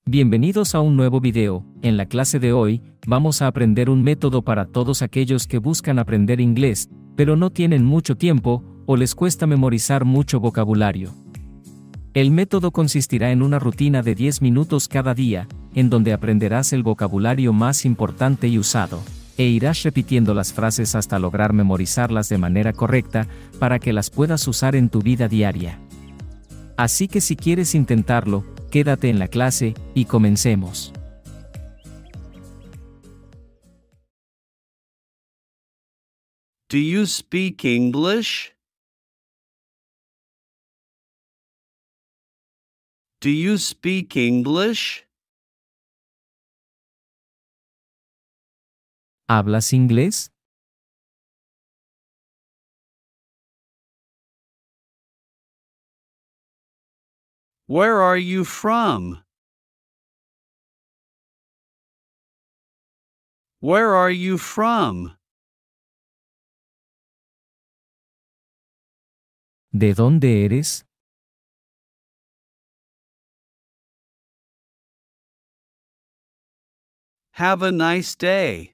Bienvenidos a un nuevo video. En la clase de hoy, vamos a aprender un método para todos aquellos que buscan aprender inglés, pero no tienen mucho tiempo, o les cuesta memorizar mucho vocabulario. El método consistirá en una rutina de 10 minutos cada día, en donde aprenderás el vocabulario más importante y usado, e irás repitiendo las frases hasta lograr memorizarlas de manera correcta, para que las puedas usar en tu vida diaria. Así que si quieres intentarlo, quédate en la clase, y comencemos. Do you speak English? Do you speak English? ¿Hablas inglés? Where are you from? Where are you from? ¿De dónde eres? Have a nice day.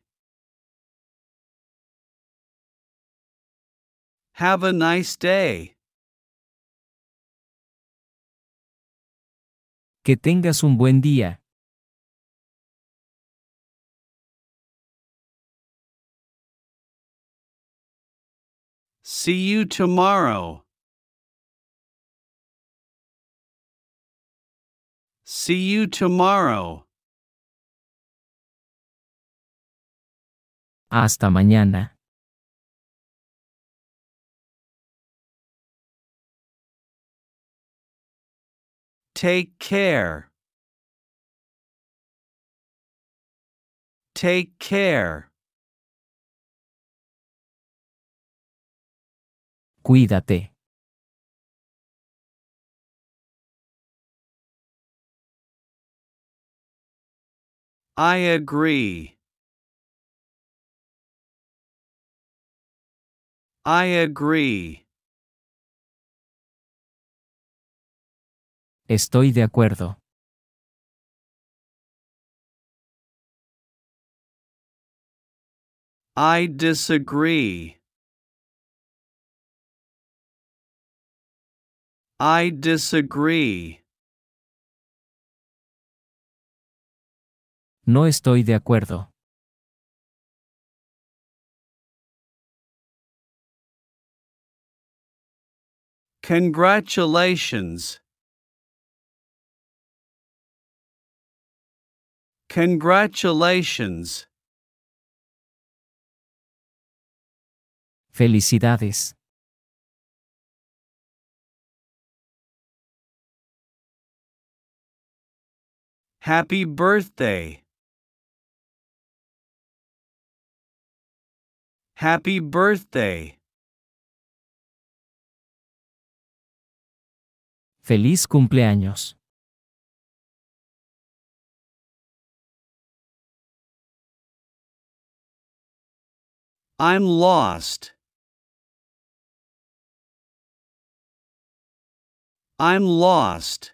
Have a nice day. Que tengas un buen día. See you tomorrow. See you tomorrow. Hasta mañana. Take care. Take care. Cuídate. I agree. I agree. Estoy de acuerdo. I disagree. I disagree. No estoy de acuerdo. Congratulations. Congratulations. Felicidades. Happy birthday. Happy birthday. Feliz cumpleaños. I'm lost. I'm lost.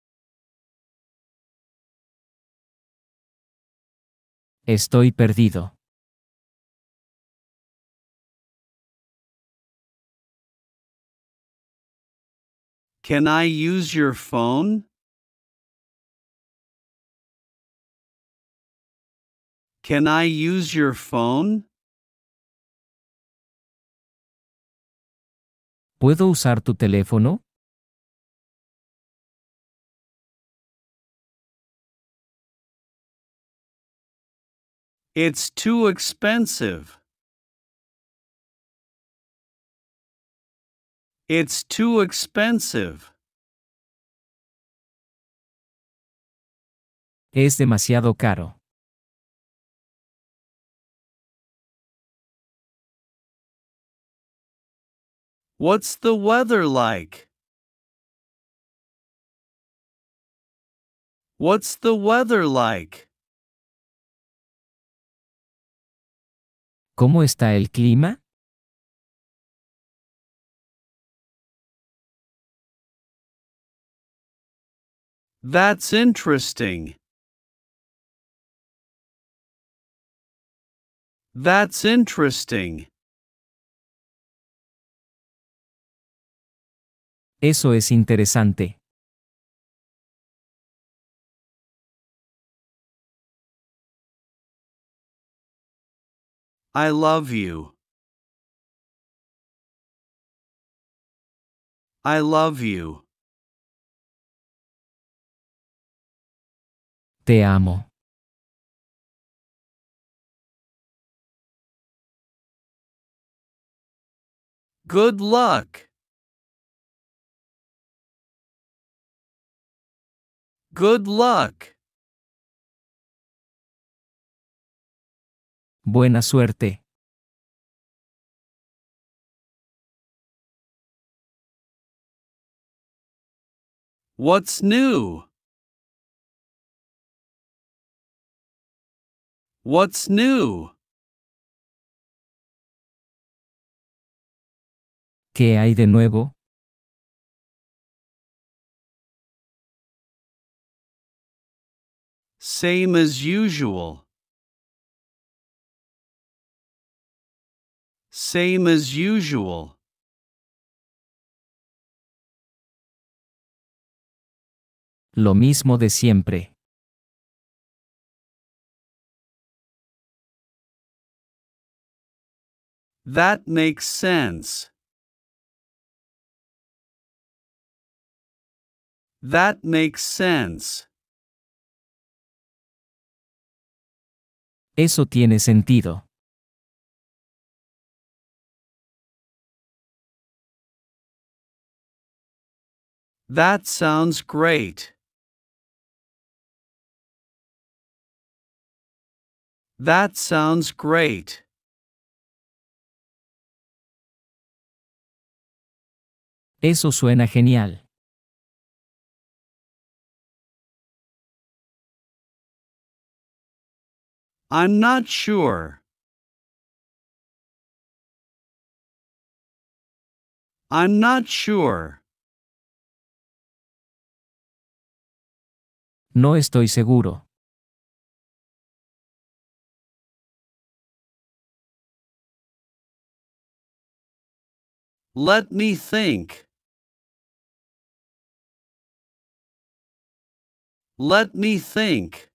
Estoy perdido. Can I use your phone? Can I use your phone? ¿Puedo usar tu teléfono? It's too expensive. It's too expensive. Es demasiado caro. What's the weather like? What's the weather like? ¿Cómo está el clima? That's interesting. That's interesting. Eso es interesante. I love you. I love you. Te amo. Good luck. Good luck. Buena suerte. What's new? What's new? ¿Qué hay de nuevo? Same as usual. Same as usual. Lo mismo de siempre. That makes sense. That makes sense. Eso tiene sentido. That sounds great. That sounds great. Eso suena genial. I'm not sure. I'm not sure. No estoy seguro. Let me think. Let me think.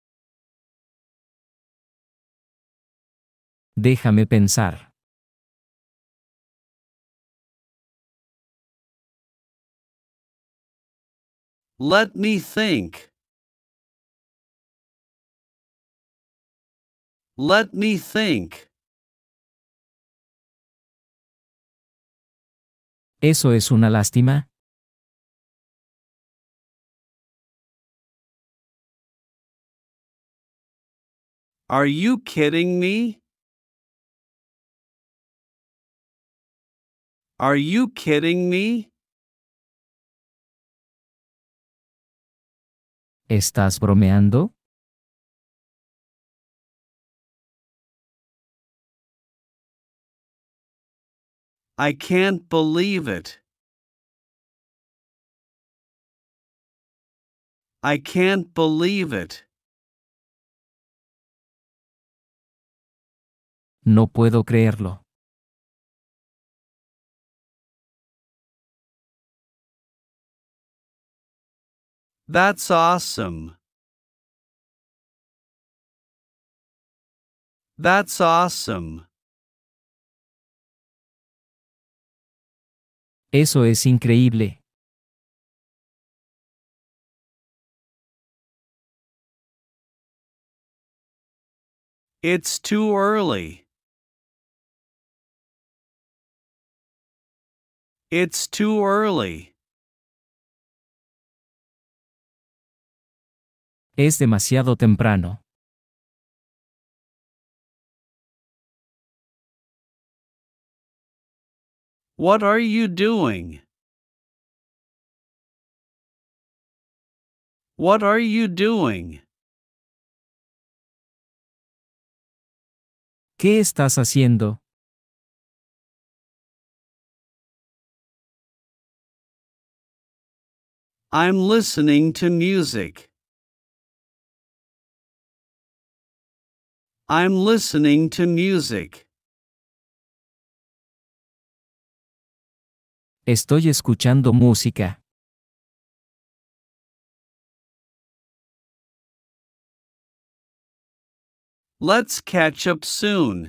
Déjame pensar. Let me think. Let me think. ¿Eso es una lástima? Are you kidding me? Are you kidding me? ¿Estás bromeando? I can't believe it. I can't believe it. No puedo creerlo. That's awesome. That's awesome. Eso es increíble. It's too early. It's too early. Es demasiado temprano. What are you doing? What are you doing? ¿Qué estás haciendo? I'm listening to music. I'm listening to music. Estoy escuchando música. Let's catch up soon.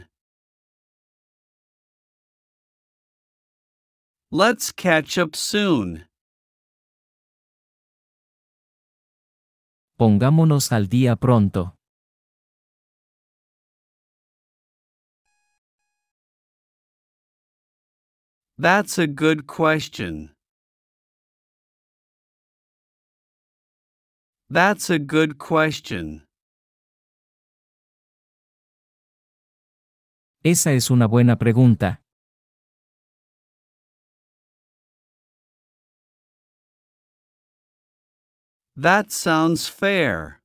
Let's catch up soon. Pongámonos al día pronto. That's a good question. That's a good question. Esa es una buena pregunta. That sounds fair.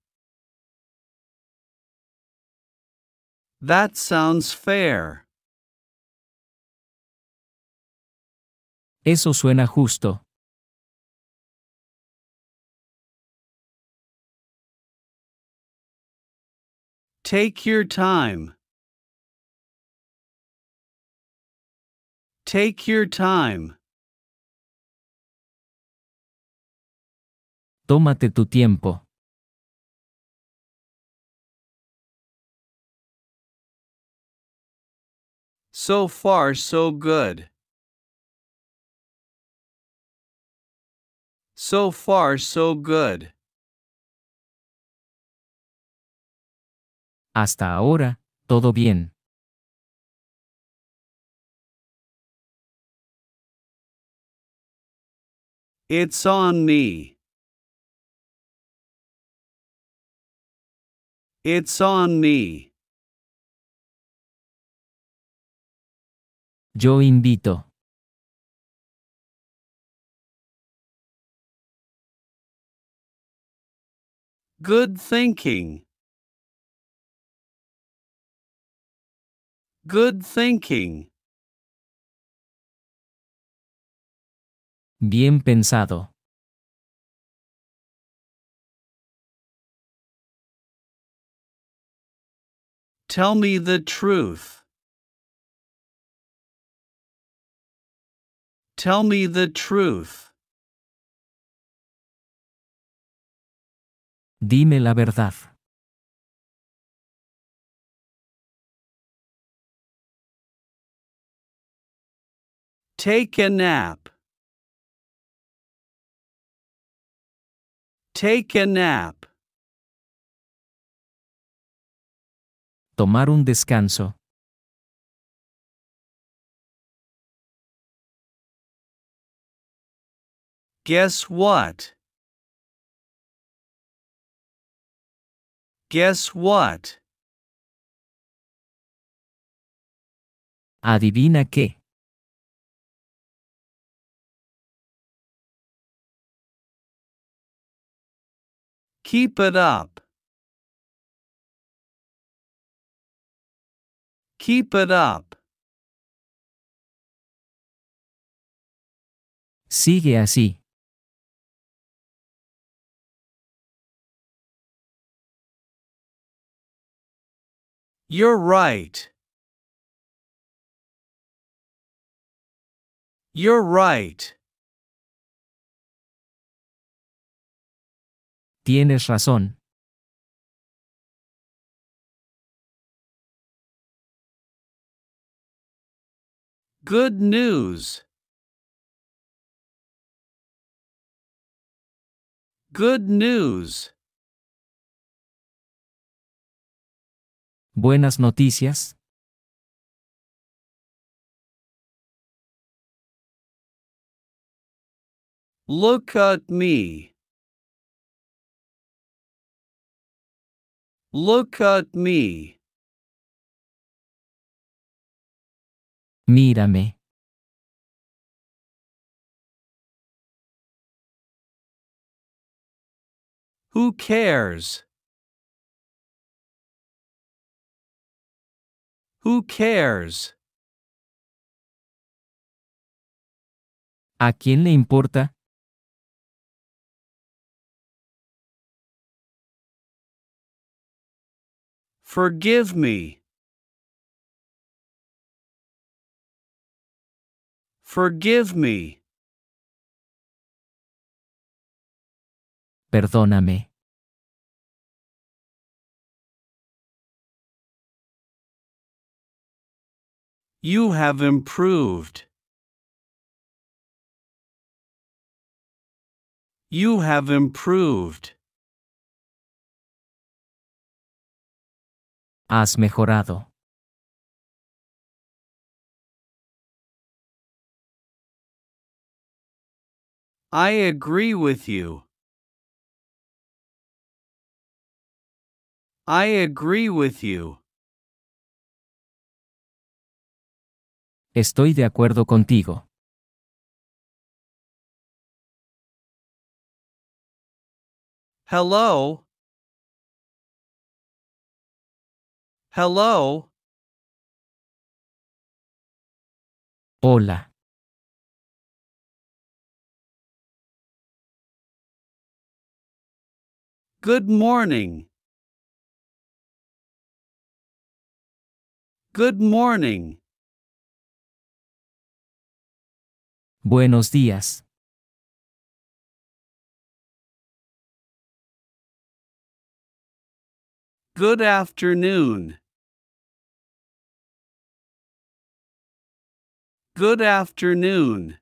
That sounds fair. Eso suena justo. Take your time. Take your time. Tómate tu tiempo. So far, so good. So far, so good. Hasta ahora, todo bien. It's on me. It's on me. Yo invito. Good thinking. Good thinking. Bien pensado. Tell me the truth. Tell me the truth. Dime la verdad. Take a nap. Take a nap. Tomar un descanso. Guess what? Guess what? Adivina qué. Keep it up. Keep it up. Sigue así. You're right. You're right. Tienes razón. Good news. Good news. Buenas noticias. Look at me. Look at me. Mírame. Who cares? Who cares? ¿A quién le importa? Forgive me. Forgive me. Perdóname. You have improved. You have improved. Has mejorado. I agree with you. I agree with you. Estoy de acuerdo contigo. Hello? Hello? Hola. Good morning. Good morning. Buenos días. Good afternoon. Good afternoon.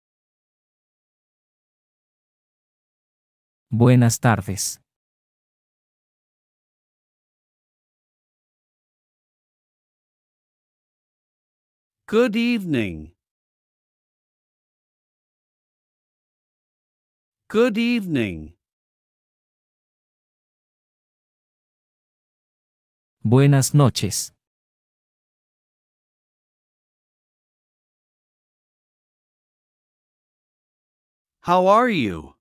Buenas tardes. Good evening. Good evening. Buenas noches. How are you?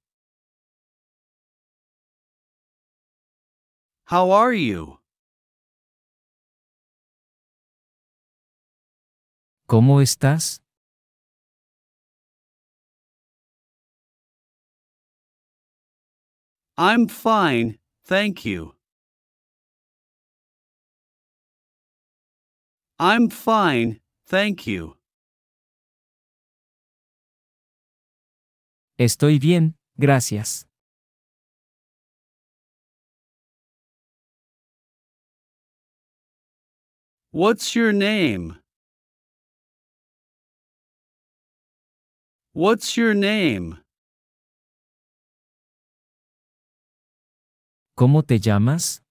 How are you? ¿Cómo estás? I'm fine, thank you. I'm fine, thank you. Estoy bien, gracias. What's your name? What's your name? ¿Cómo te llamas?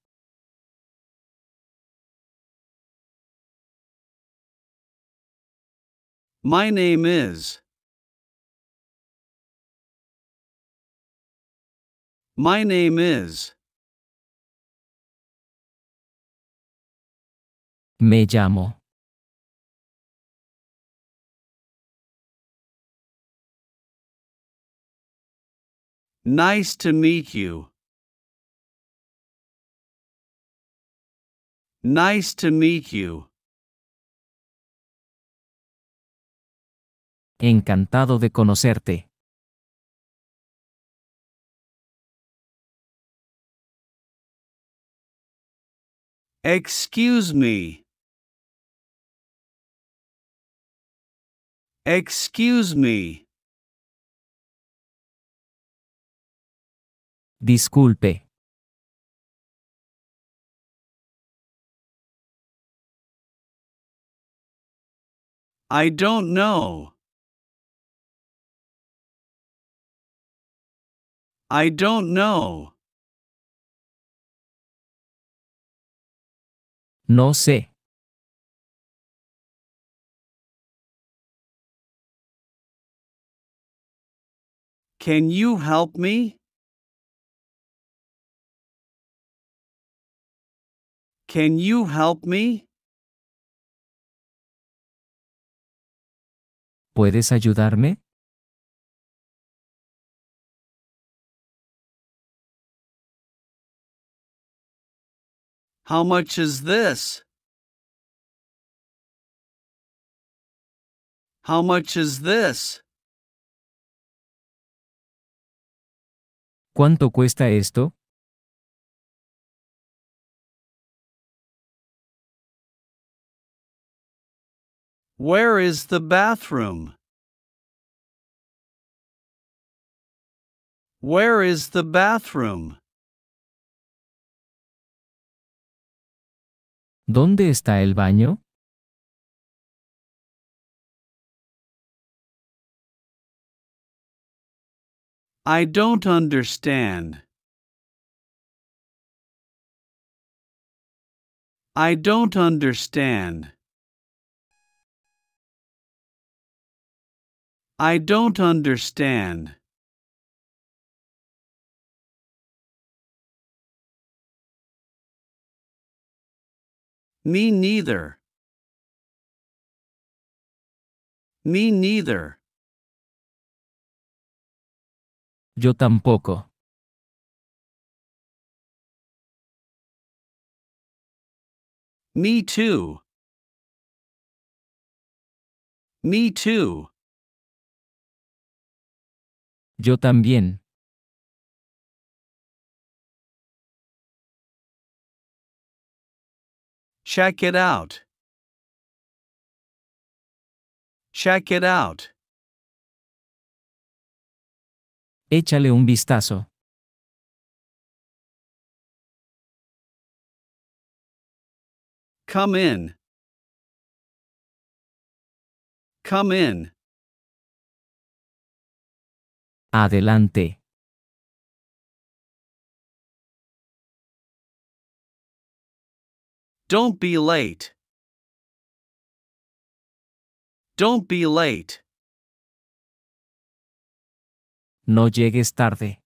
My name is. My name is. Me llamo. Nice to meet you. Nice to meet you. Encantado de conocerte. Excuse me. Excuse me. Disculpe. I don't know. I don't know. No sé. Can you help me? Can you help me? ¿Puedes ayudarme? How much is this? How much is this? ¿Cuánto cuesta esto? Where is the bathroom? Where is the bathroom? ¿Dónde está el baño? I don't understand. I don't understand. I don't understand. Me neither. Me neither. Yo tampoco. Me too. Me too. Yo también. Check it out. Check it out. Échale un vistazo. Come in. Come in. Adelante. Don't be late. Don't be late. No llegues tarde.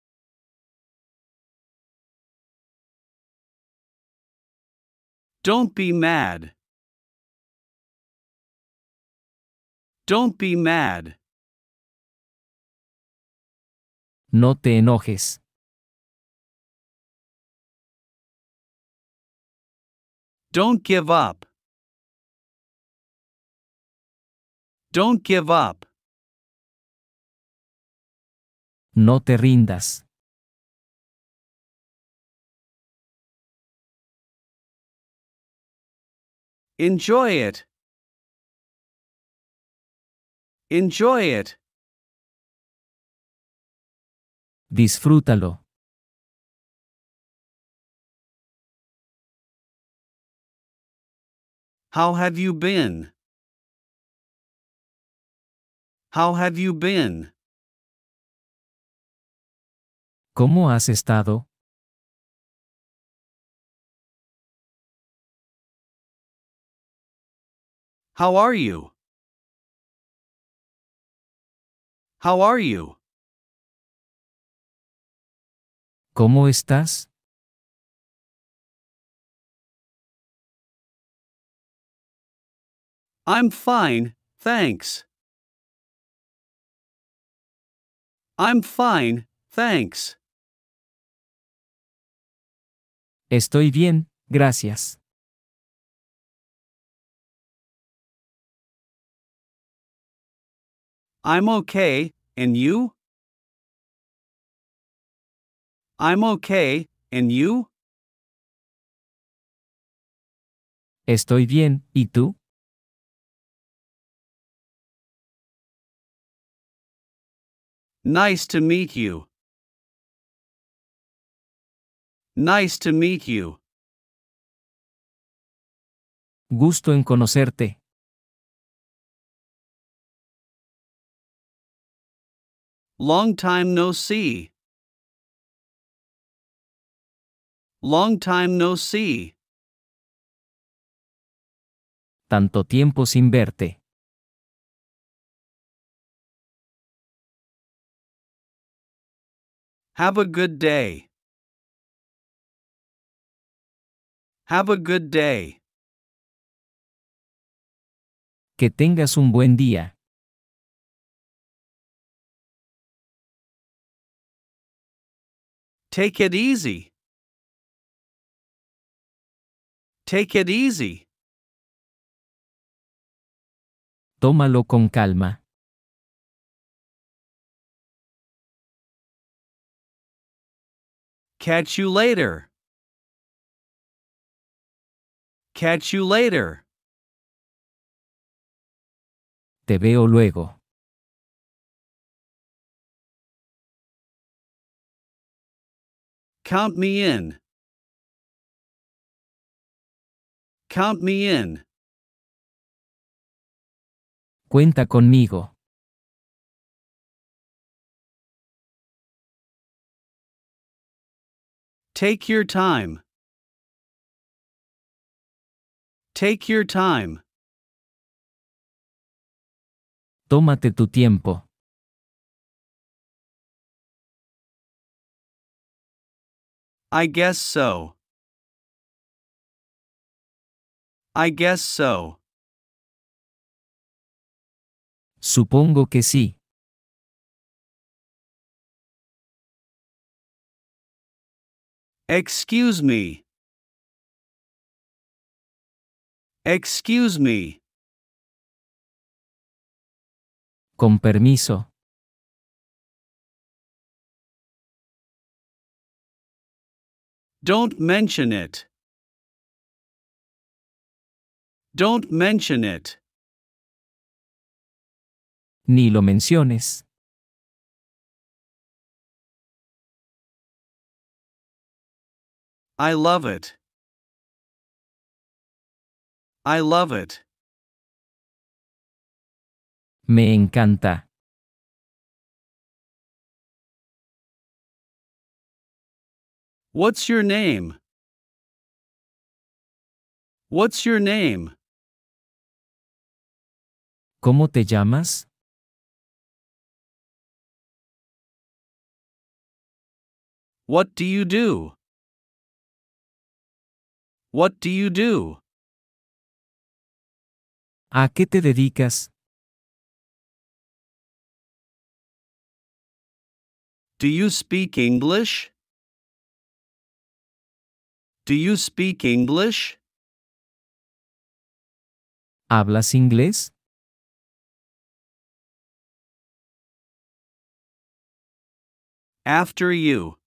Don't be mad. Don't be mad. No te enojes. Don't give up. Don't give up. No te rindas. Enjoy it. Enjoy it. Disfrútalo. How have you been? How have you been? ¿Cómo has estado? How are you? How are you? ¿Cómo estás? I'm fine, thanks. I'm fine, thanks. Estoy bien, gracias. I'm okay, and you? I'm okay, and you? Estoy bien, ¿y tú? Nice to meet you. Nice to meet you. Gusto en conocerte. Long time no see. Long time no see. Tanto tiempo sin verte. Have a good day. Have a good day. Que tengas un buen día. Take it easy. Take it easy. Tómalo con calma. Catch you later. Catch you later. Te veo luego. Count me in. Count me in. Cuenta conmigo. Take your time. Take your time. Tómate tu tiempo. I guess so. I guess so. Supongo que sí. Excuse me. Excuse me. Con permiso. Don't mention it. Don't mention it. Ni lo menciones. I love it. I love it. Me encanta. What's your name? What's your name? ¿Cómo te llamas? What do you do? What do you do? ¿A qué te dedicas? Do you speak English? Do you speak English? ¿Hablas inglés? After you.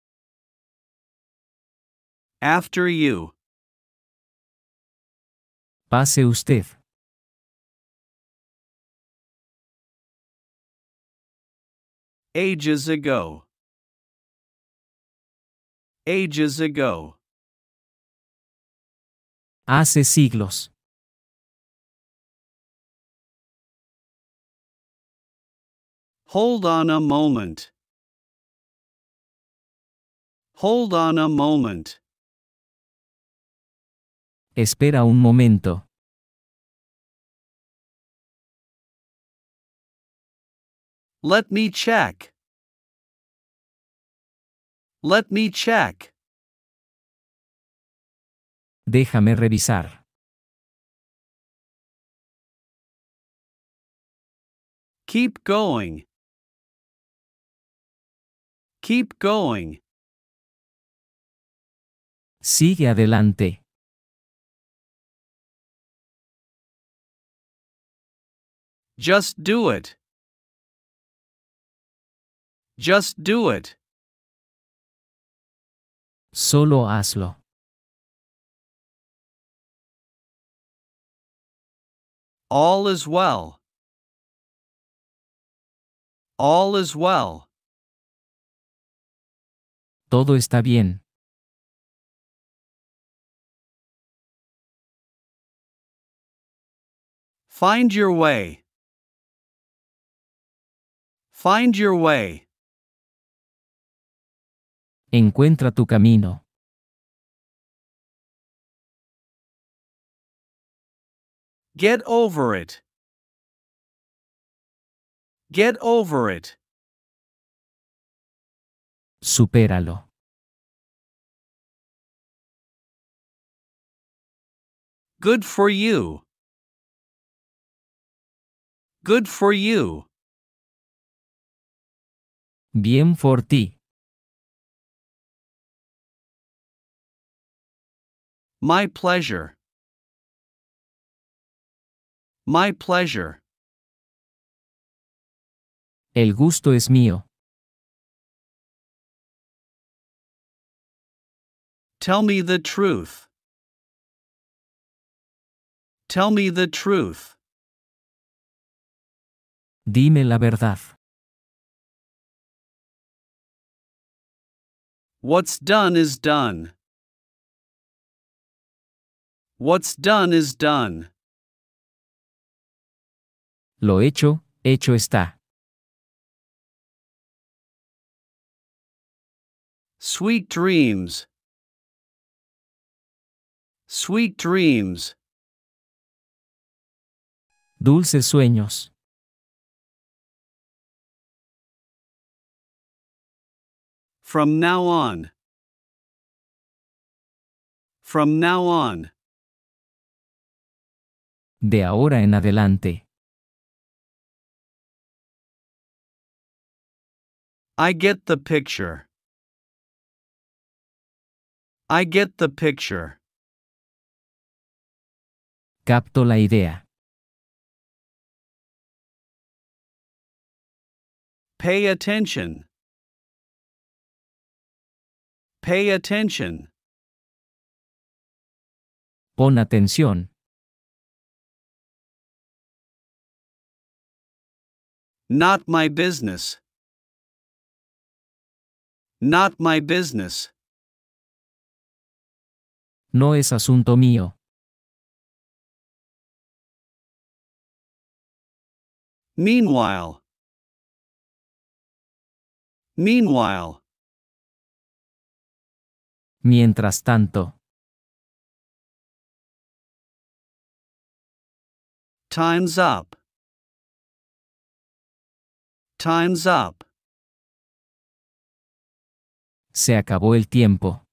After you. Pase usted. Ages ago. Ages ago. Hace siglos. Hold on a moment. Hold on a moment. Espera un momento. Let me check. Let me check. Déjame revisar. Keep going. Keep going. Sigue adelante. Just do it. Just do it. Solo hazlo. All is well. All is well. Todo está bien. Find your way. Find your way. Encuentra tu camino. Get over it. Get over it. Supéralo. Good for you. Good for you. Bien por ti. My pleasure. My pleasure. El gusto es mío. Tell me the truth. Tell me the truth. Dime la verdad. What's done is done. What's done is done. Lo hecho, hecho está. Sweet dreams. Sweet dreams. Dulces sueños. From now on. From now on. De ahora en adelante. I get the picture. I get the picture. Capto la idea. Pay attention. Pay attention. Pon atención. Not my business. Not my business. No es asunto mío. Meanwhile. Meanwhile. Mientras tanto. Time's up. Time's up. Se acabó el tiempo.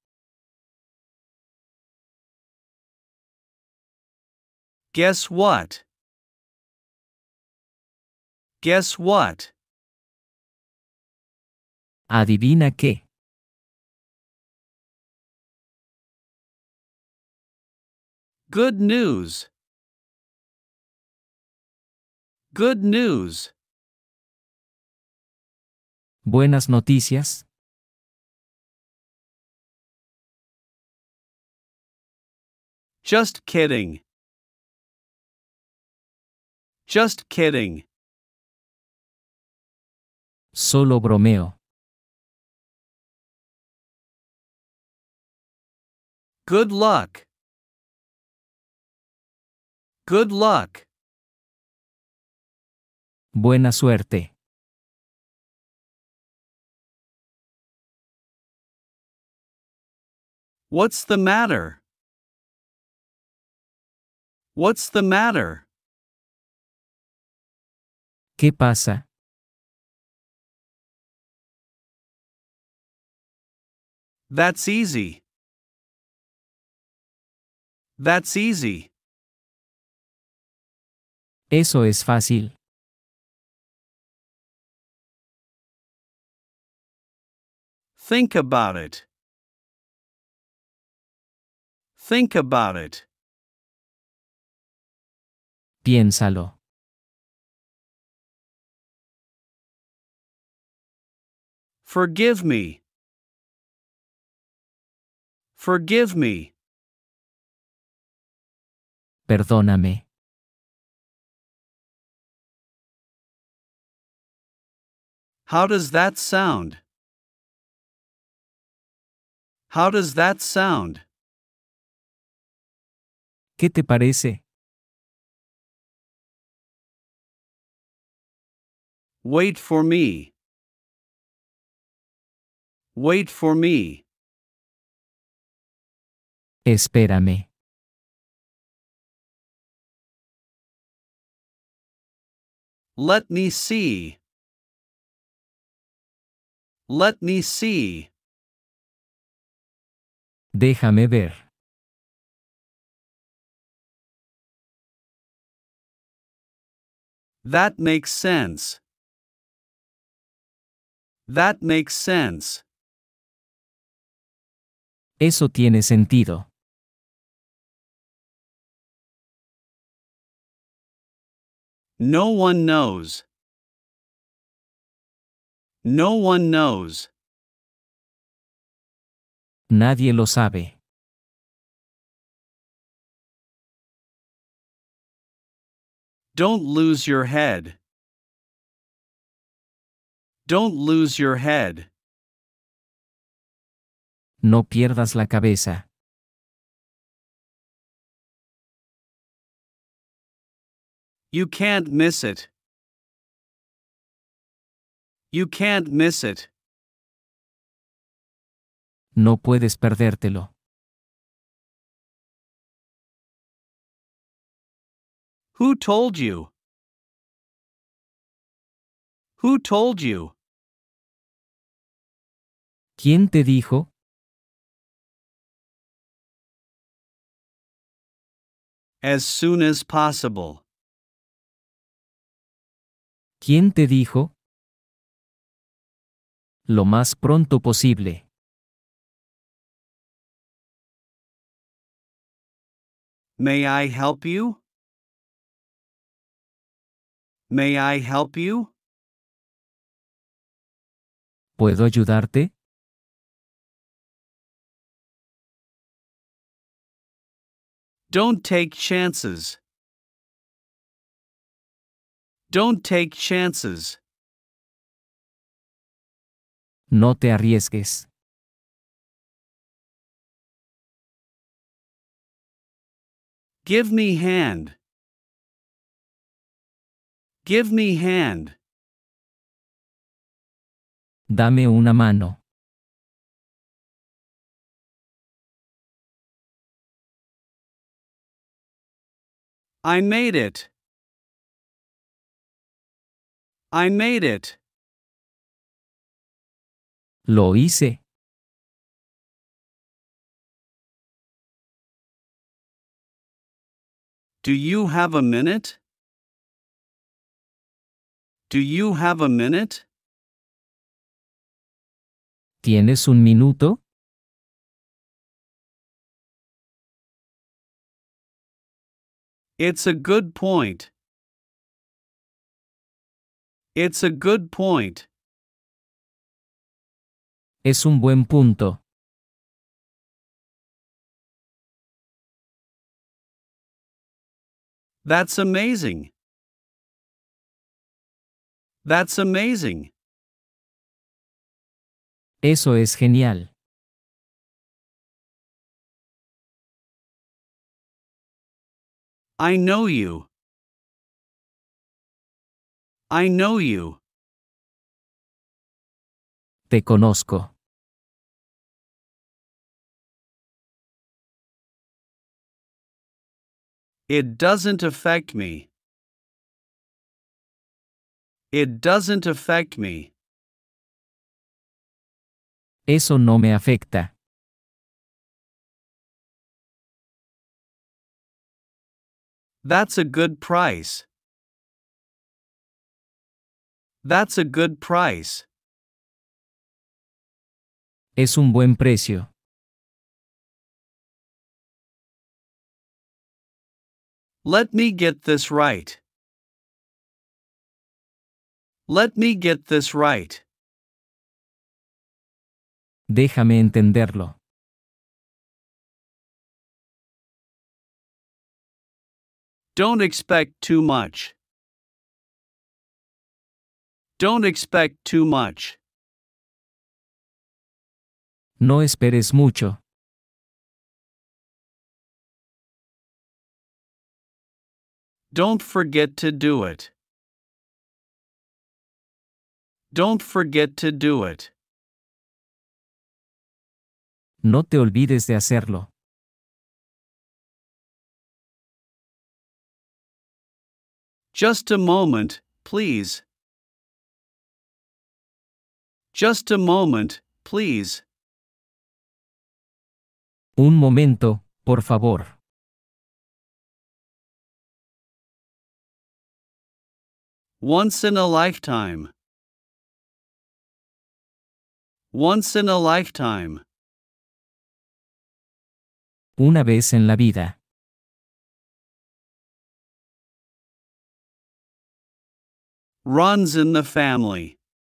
Guess what? Guess what? Adivina qué. Good news. Good news. Buenas noticias. Just kidding. Just kidding. Solo bromeo. Good luck. Good luck. Buena suerte. What's the matter? What's the matter? ¿Qué pasa? That's easy. That's easy. Eso es fácil. Think about it. Think about it. Piénsalo. Forgive me. Forgive me. Perdóname. How does that sound? How does that sound? ¿Qué te parece? Wait for me. Wait for me. Espérame. Let me see. Let me see. Déjame ver. That makes sense. That makes sense. Eso tiene sentido. No one knows. No one knows. Nadie lo sabe. Don't lose your head. Don't lose your head. No pierdas la cabeza. You can't miss it. You can't miss it. No puedes perdértelo. Who told you? Who told you? ¿Quién te dijo? As soon as possible. ¿Quién te dijo? Lo más pronto posible. May I help you? May I help you? ¿Puedo ayudarte? Don't take chances. Don't take chances. No te arriesgues. Give me hand. Give me hand. Dame una mano. I made it. I made it. Lo hice. Do you have a minute? Do you have a minute? ¿Tienes un minuto? It's a good point. It's a good point. Es un buen punto. That's amazing. That's amazing. Eso es genial. I know you. I know you. Te conozco. It doesn't affect me. It doesn't affect me. Eso no me afecta. That's a good price. That's a good price. Es un buen precio. Let me get this right. Let me get this right. Déjame entenderlo. Don't expect too much. Don't expect too much. No esperes mucho. Don't forget to do it. Don't forget to do it. No te olvides de hacerlo. Just a moment, please. Just a moment, please. Un momento, por favor. Once in a lifetime. Once in a lifetime. Una vez en la vida. Runs in the family.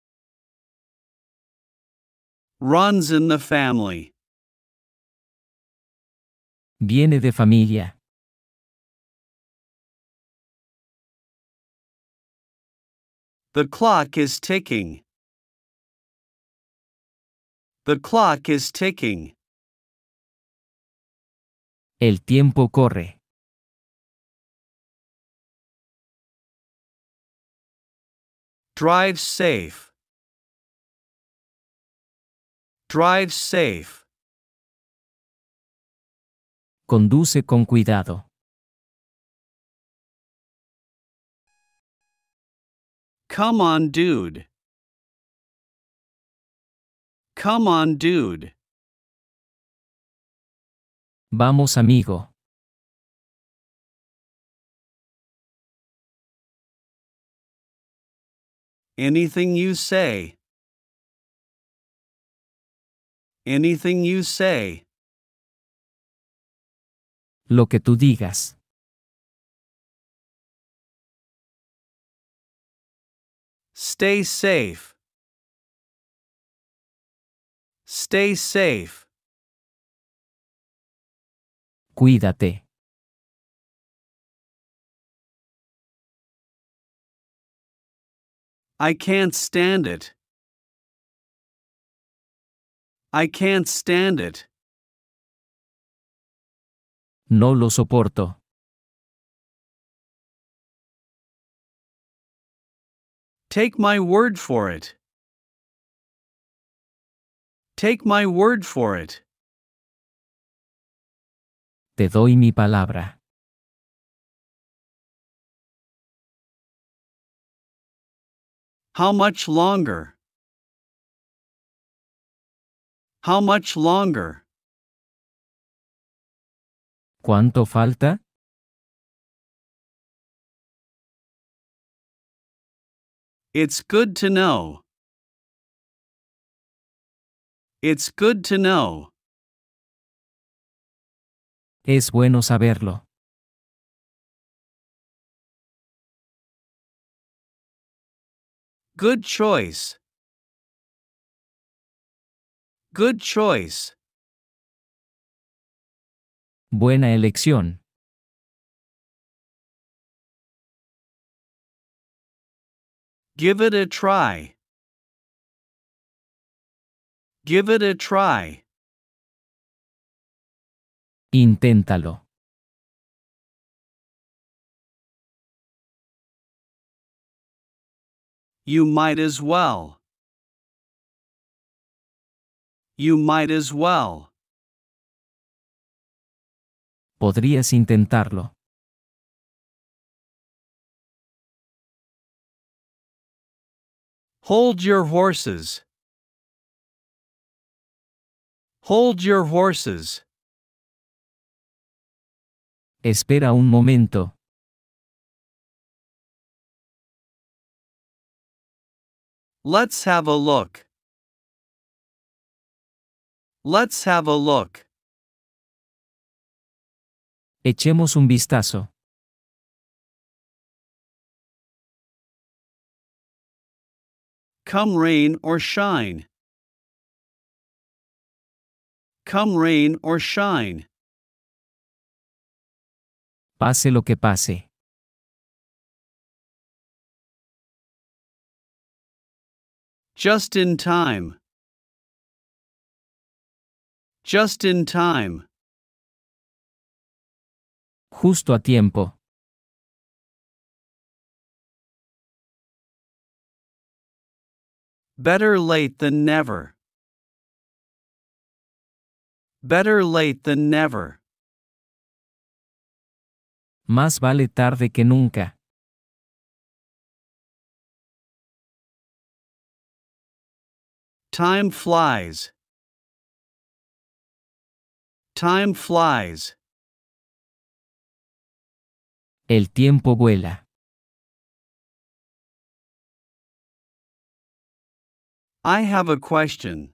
Runs in the family. Viene de familia. The clock is ticking. The clock is ticking. El tiempo corre. Drive safe. Drive safe. Conduce con cuidado. Come on, dude. Come on, dude. Vamos, amigo. Anything you say. Anything you say. Lo que tú digas. Stay safe. Stay safe. Cuídate. I can't stand it. I can't stand it. No lo soporto. Take my word for it. Take my word for it. Te doy mi palabra. How much longer? How much longer? ¿Cuánto falta? It's good to know. It's good to know. Es bueno saberlo. Good choice. Good choice. Buena elección. Give it a try. Give it a try. Inténtalo. You might as well. You might as well. Podrías intentarlo. Hold your horses. Hold your horses. Espera un momento. Let's have a look. Let's have a look. Echemos un vistazo. Come rain or shine. Come rain or shine. Pase lo que pase. Just in time. Just in time. Justo a tiempo. Better late than never. Better late than never. Más vale tarde que nunca. Time flies. Time flies. El tiempo vuela. I have a question.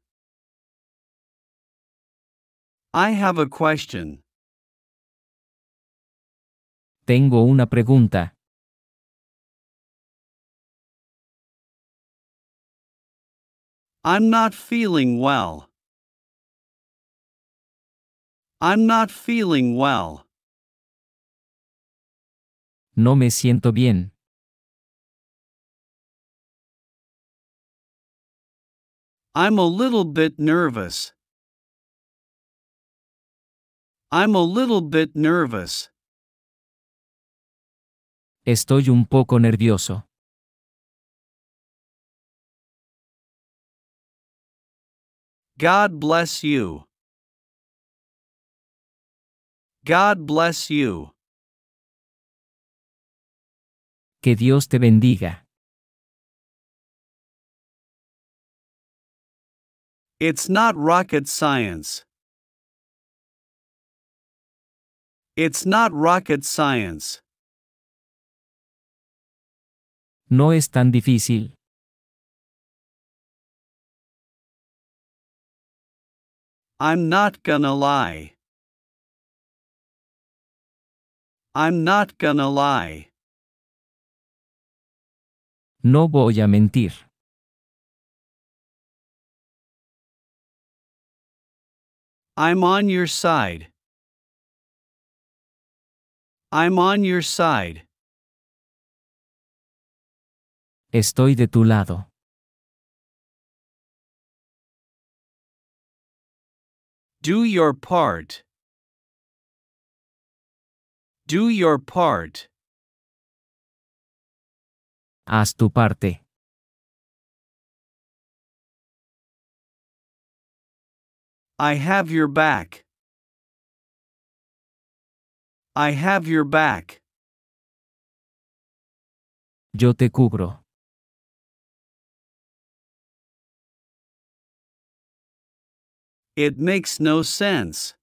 I have a question. Tengo una pregunta. I'm not feeling well. I'm not feeling well. No me siento bien. I'm a little bit nervous. I'm a little bit nervous. Estoy un poco nervioso. God bless you. God bless you. Que Dios te bendiga. It's not rocket science. It's not rocket science. No es tan difícil. I'm not gonna lie. I'm not gonna lie. No voy a mentir. I'm on your side. I'm on your side. Estoy de tu lado. Do your part. Do your part. Haz tu parte. I have your back. I have your back. Yo te cubro. It makes no sense.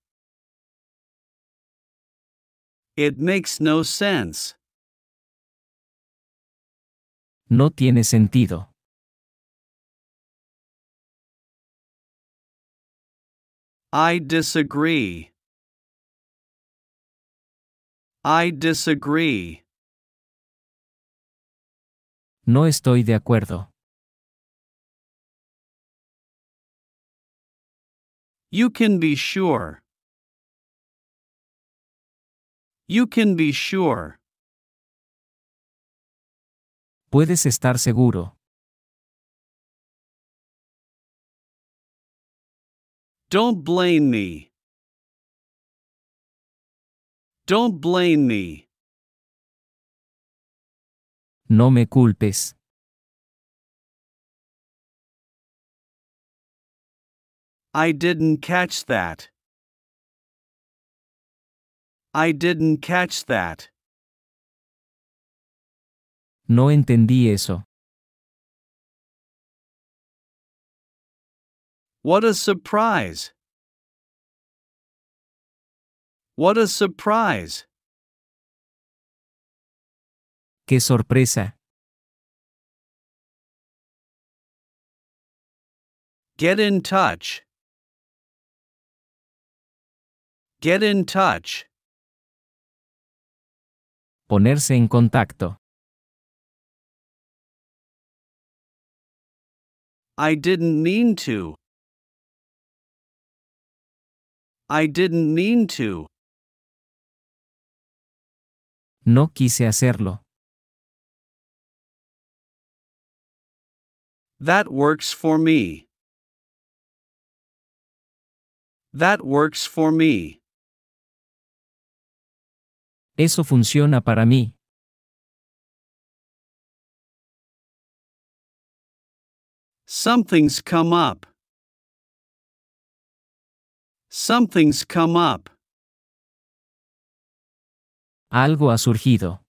It makes no sense. No tiene sentido. I disagree. I disagree. No estoy de acuerdo. You can be sure. You can be sure. Puedes estar seguro. Don't blame me. Don't blame me. No me culpes. I didn't catch that. I didn't catch that. No entendí eso. What a surprise. What a surprise. ¡Qué sorpresa! Get in touch. Get in touch. Ponerse en contacto. I didn't mean to. I didn't mean to. No quise hacerlo. That works for me. That works for me. Eso funciona para mí. Something's come up. Something's come up. Algo ha surgido.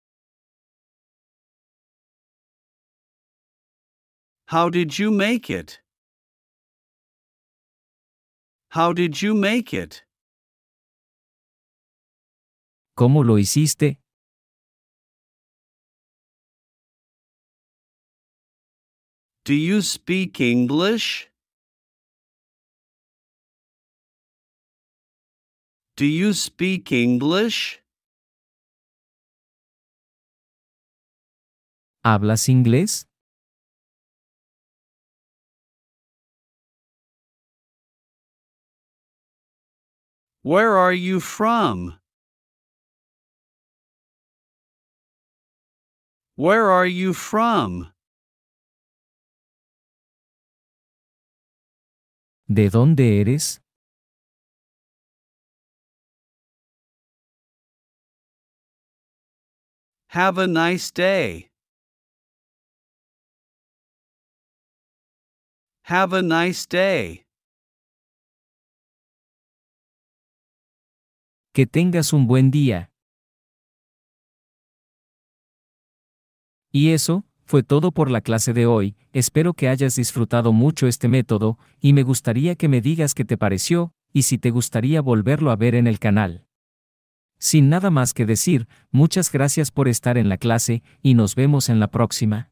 How did you make it? How did you make it? ¿Cómo lo hiciste? Do you speak English? Do you speak English? ¿Hablas inglés? Where are you from? Where are you from? ¿De dónde eres? Have a nice day. Have a nice day. Que tengas un buen día. Y eso fue todo por la clase de hoy. Espero que hayas disfrutado mucho este método, y me gustaría que me digas qué te pareció, y si te gustaría volverlo a ver en el canal. Sin nada más que decir, muchas gracias por estar en la clase, y nos vemos en la próxima.